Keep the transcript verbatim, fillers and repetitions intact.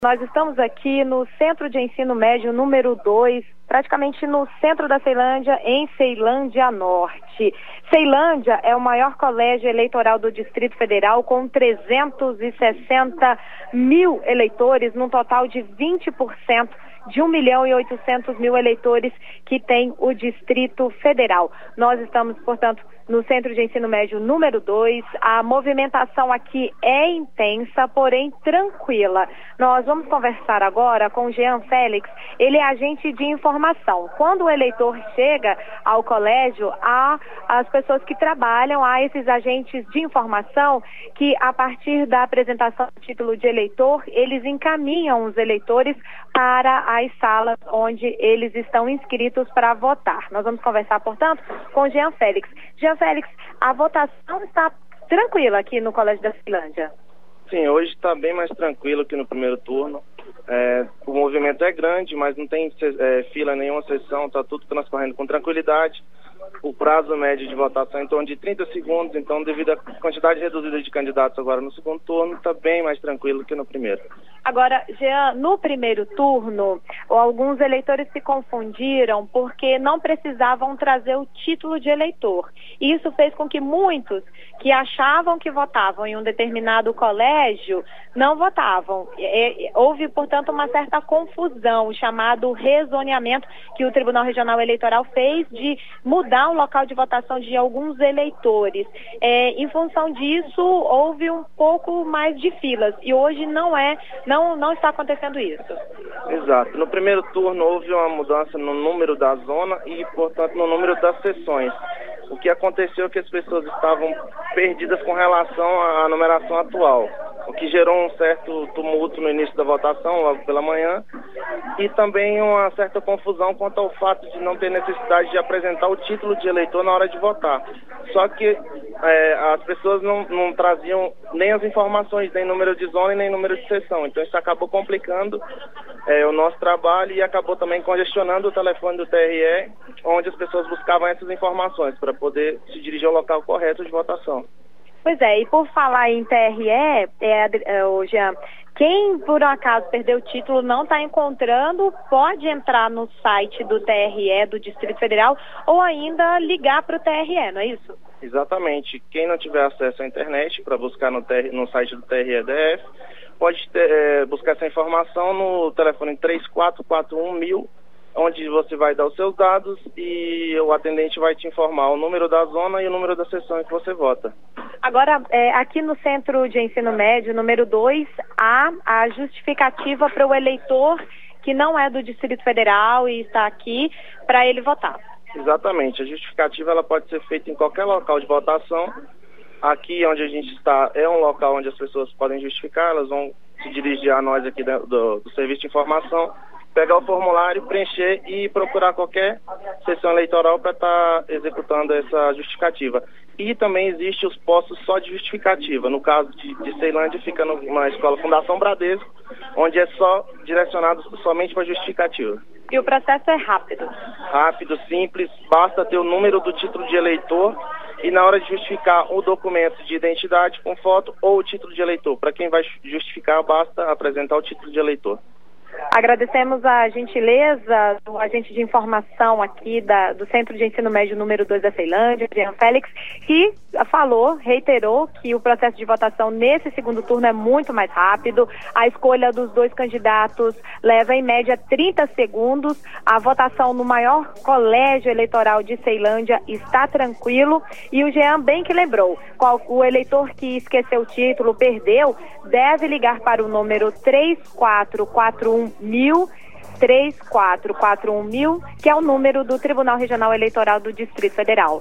Nós estamos aqui no Centro de Ensino Médio número dois, praticamente no centro da Ceilândia, em Ceilândia Norte. Ceilândia é o maior colégio eleitoral do Distrito Federal, com trezentos e sessenta mil eleitores, num total de vinte por cento de um milhão e oitocentos mil eleitores que tem o Distrito Federal. Nós estamos, portanto, no Centro de Ensino Médio número dois. A movimentação aqui é intensa, porém tranquila. Nós vamos conversar agora com o Jean Félix. Ele é agente de informação. Quando o eleitor chega ao colégio, há as pessoas que trabalham, há esses agentes de informação que, a partir da apresentação do título de eleitor, eles encaminham os eleitores para as salas onde eles estão inscritos para votar. Nós vamos conversar, portanto, com o Jean Félix. Jean Félix, a votação está tranquila aqui no Colégio da Ceilândia? Sim, hoje está bem mais tranquilo que no primeiro turno. É, o movimento é grande, mas não tem é, fila nenhuma sessão, está tudo transcorrendo com tranquilidade. O prazo médio de votação é em torno de trinta segundos, então devido à quantidade reduzida de candidatos agora no segundo turno, está bem mais tranquilo que no primeiro. Agora, Jean, no primeiro turno, alguns eleitores se confundiram porque não precisavam trazer o título de eleitor. E isso fez com que muitos que achavam que votavam em um determinado colégio não votavam. E, e, houve, portanto, uma certa confusão, o chamado rezoneamento que o Tribunal Regional Eleitoral fez de mudar o local de votação de alguns eleitores. É, em função disso, houve um pouco mais de filas e hoje não é, não, não está acontecendo isso. Exato. No primeiro turno houve uma mudança no número da zona e, portanto, no número das sessões. O que aconteceu é que as pessoas estavam perdidas com relação à numeração atual, o que gerou um certo tumulto no início da votação, logo pela manhã, e também uma certa confusão quanto ao fato de não ter necessidade de apresentar o título de eleitor na hora de votar. Só que é, as pessoas não, não traziam nem as informações, nem número de zona e nem número de sessão. Então isso acabou complicando é, o nosso trabalho e acabou também congestionando o telefone do T R E, onde as pessoas buscavam essas informações para poder se dirigir ao local correto de votação. Pois é, e por falar em T R E, é, é, o Jean, quem por um acaso perdeu o título não está encontrando, pode entrar no site do T R E do Distrito Federal ou ainda ligar para o T R E, não é isso? Exatamente. Quem não tiver acesso à internet para buscar no, T R, no site do T R E D F, pode ter, é, buscar essa informação no telefone três quatro quatro um mil, onde você vai dar os seus dados e o atendente vai te informar o número da zona e o número da sessão em que você vota. Agora, é, aqui no Centro de Ensino Médio, número dois, há a justificativa para o eleitor que não é do Distrito Federal e está aqui para ele votar. Exatamente. A justificativa ela pode ser feita em qualquer local de votação. Aqui onde a gente está é um local onde as pessoas podem justificar, elas vão se dirigir a nós aqui do, do, do Serviço de Informação, pegar o formulário, preencher e procurar qualquer sessão eleitoral para estar tá executando essa justificativa. E também existe os postos só de justificativa. No caso de, de Ceilândia, fica no, na Escola Fundação Bradesco, onde é só direcionado somente para justificativa. E o processo é rápido? Rápido, simples, basta ter o número do título de eleitor e na hora de justificar o documento de identidade com foto ou o título de eleitor. Para quem vai justificar, basta apresentar o título de eleitor. Agradecemos a gentileza do agente de informação aqui da, do Centro de Ensino Médio número dois da Ceilândia, Jean Félix, que falou, reiterou que o processo de votação nesse segundo turno é muito mais rápido. A escolha dos dois candidatos leva em média trinta segundos. A votação no maior colégio eleitoral de Ceilândia está tranquilo. E o Jean bem que lembrou, qual, o eleitor que esqueceu o título, perdeu, deve ligar para o número três quatro quatro um mil, três quatro quatro um mil, que é o número do Tribunal Regional Eleitoral do Distrito Federal.